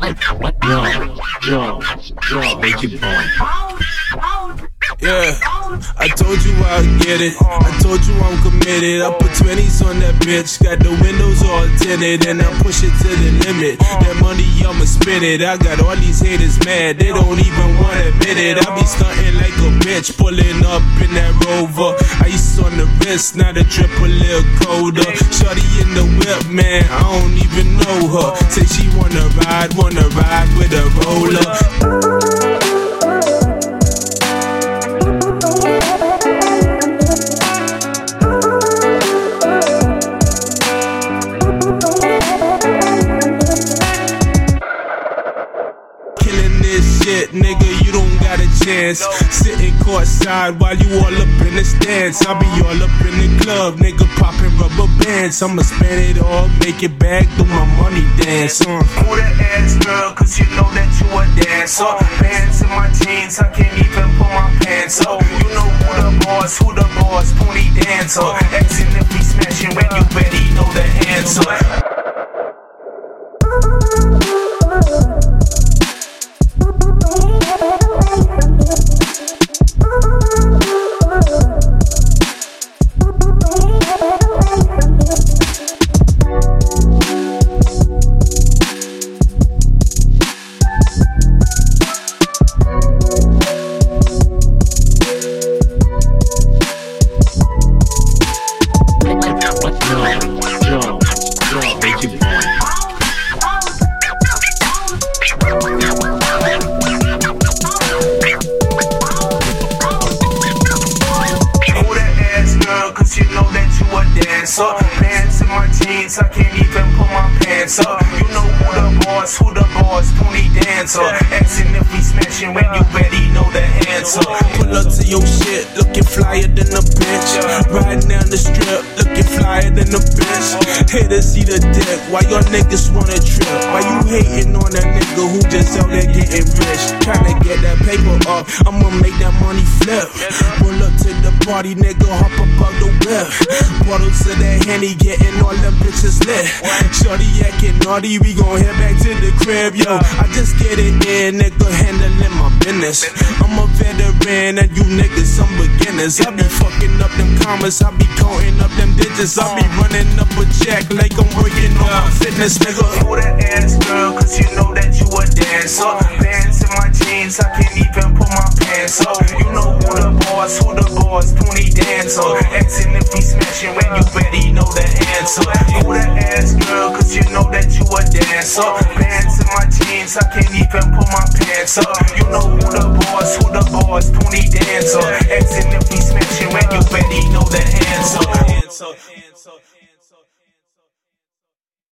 Make it boom. Yeah, I told you I'll get it. I told you I'm committed. I put 20s on that bitch. Got the windows all tinted and I push it to the limit. That money, I'ma spend it. I got all these haters mad. They don't even wanna admit it. I be stunting like a bitch, pulling up in that Rover. Ice on the wrist, now the drip a little colder. Shorty in the whip, man, I don't even know her. Say she wanna ride with a roller. Shit, nigga, you don't got a chance. Sitting courtside while you all up in the stands. I be all up in the club, nigga, popping rubber bands. I'ma spend it all, make it back, do my money dance. Who that ass girl, cause you know that you a dancer. Pants in my jeans, I can't even put my pants up. You know who the boss, pony dancer. Asking if we smashing when you ready, know the answer. Make it boom. Cause you know that you a dancer. Pants in my jeans, I can't even put my pants up. You know who the boss, pony dancer. Asking if we smashing when you ready, know the answer. Pull up to your shit, looking flyer than a bitch. Riding down the strip, looking flyer than a bitch. Haters see the dick, why y'all niggas wanna trip? Why you hating on a nigga who just out there getting rich? Tryna get that paper up, I'ma make that money flip. Pull up to the party, nigga, hop up out the whip. Bottles of that Henny, getting all them bitches lit. Shorty acting naughty, we gon' head back to the crib, yo. I just get it in, nigga, handling my business. I'm a veteran and you niggas some beginners. I be fucking up them commas, I be counting up them digits. I be running up a check like I'm working on my fitness, nigga. Who that ass girl, cause you know that you a dancer. Pants in my jeans, I can't even put my pants up. You know who the boss, pony dancer. Asking if we smashing when you ready, know the answer. Who that ass girl, cause you know that you a dancer. Pants in my jeans, I can't even put my pants up. You know who the boss, pony dancer. Asking if we smashing when you ready, know the answer.